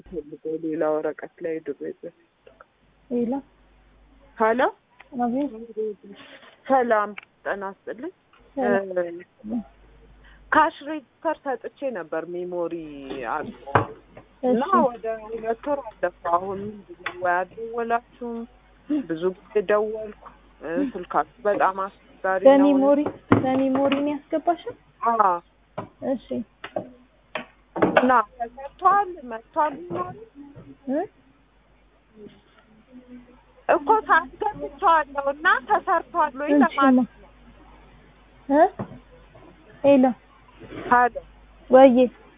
ፈልገው ሌላ ወረቀት ላይ ድረዘ ሌላ ሃሎ አቤት ሰላም ጤና ይስጥልኝ ካሽ ሬጅስተር ሰጥቼ ነበር ሜሞሪ አልቆ እና ወደ 2 ወር አለፈ አሁን ደወላችሁ ብዙ ጊዜ ደወልኩ ስልካችሁ በጣም አስቸጋሪ ነው በሜሞሪ ነው ያስገባሽው እሺ እና መጥቷል እኮ ታስገብቻለሁ እና ተሰርቷል ወይ ለማለት ሄሎ ሃሎ ወይ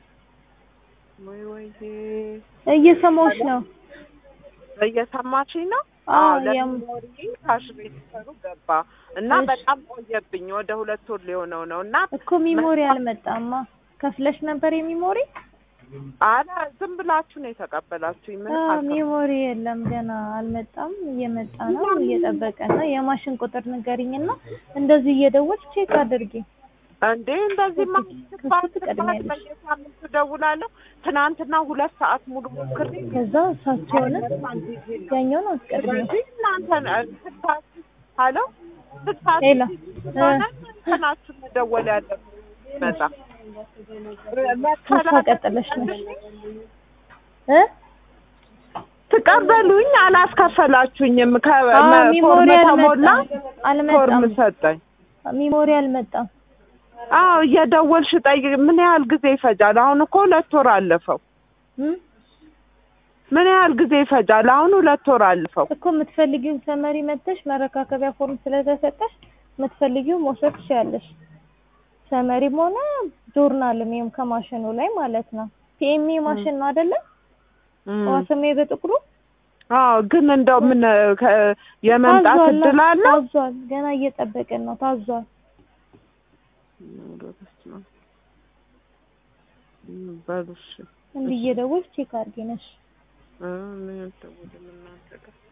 እየሰማሁሽ ነው እየሰማችኝ ነው ለሜሞሪ ካሽ ሬጅስተሩ ገባ እና በጣም ቆየብኝ ወደ 2 ወር ሊሆነው ነው እና እኮ ሜሞሪ አልመጣማ ከፍለሽ ነበር የሜሞሪ አላ ዝም ብላችሁ ነው የተቀበላችሁኝ ምን ሜሞሪ የለም ገና አልመጣም እየመጣ ነው እየጠበቀ ነው የማሽን ቁጥር ንገሪኝና እንደዚህ እየደወልሽ ቼክ አድርጊ እንዴ እንደዚህ ማለት በየሳምንቱ ደውላለሁ ትናንትና 2 ሰዓት ሙሉ ሞክሬ ከዛ ሳትሆነ ያኛውን አስቀድሜ ሃሎ ሄሎ ተናችሁ ደወል ያለው መጣ ቀጥለሽ ነው ተቀበሉኝ አላስከፈላችሁኝም ከፎርም ተሞላ ፎርም ሰጠኝ ሜሞሪ አልመጣም እየደወልሽ ጠይቅ ምን ያህል ጊዜ ይፈጃል አሁን እኮ 2 ወር አለፈው ምን ያህል ጊዜ ይፈጃል አሁን 2 ወር አለፈው እኮ የምትፈልጊው ሰመሪ መጥተሽ መረካከቢያ ፎርም ስለተሰጠሽ የምትፈልጊው መውሰድ ትችያለሽ ሰመሪም ሆነ ጆርናልም ይሄም ከማሽኑ ላይ ማለት ነው ፒኤምኤ ማሽን ነው አይደለ ዋሰሜ በጥቁሩ ግን እንደው ምን የመምጣት እድል አለ ታዟል ገና እየጠበቀን ነው ታዟል ባሉሽ እንዲየደውልሽ ቼክ አድርጊ ነሽ ምን ተወደ ምን እናደርጋለን